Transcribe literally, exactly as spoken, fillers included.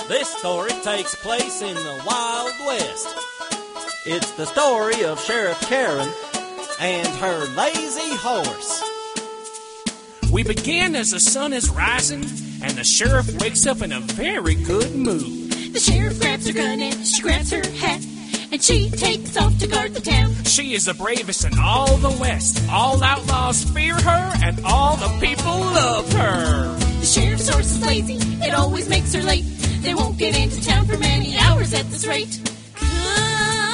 This story takes place in the Wild West. It's the story of Sheriff Karen and her lazy horse. We begin as the sun is rising, and the sheriff wakes up in a very good mood. The sheriff grabs her gun and she grabs her hat, and she takes off to guard the town. She is the bravest in all the West. All outlaws fear her, and all the people love her. The sheriff's horse is lazy, it always makes her late. They won't get into town for many hours at this rate. Come